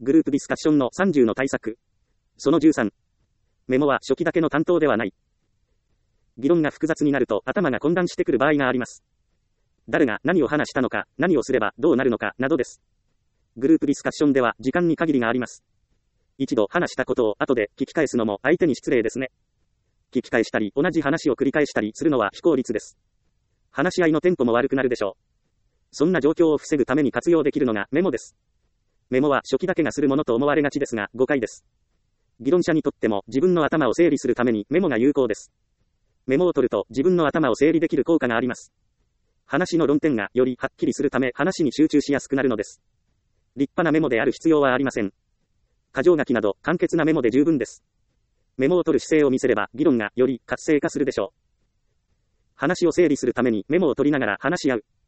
グループディスカッションの30の対策。その13。メモは書記だけの担当ではない。議論が複雑になると頭が混乱してくる場合があります。誰が何を話したのか、何をすればどうなるのかなどです。グループディスカッションでは時間に限りがあります。一度話したことを後で聞き返すのも相手に失礼ですね。聞き返したり同じ話を繰り返したりするのは非効率です。話し合いのテンポも悪くなるでしょう。そんな状況を防ぐために活用できるのがメモです。メモは書記だけがするものと思われがちですが誤解です。議論者にとっても自分の頭を整理するためにメモが有効です。メモを取ると自分の頭を整理できる効果があります。話の論点がよりはっきりするため話に集中しやすくなるのです。立派なメモである必要はありません。箇条書きなど簡潔なメモで十分です。メモを取る姿勢を見せれば議論がより活性化するでしょう。話を整理するためにメモを取りながら話し合う。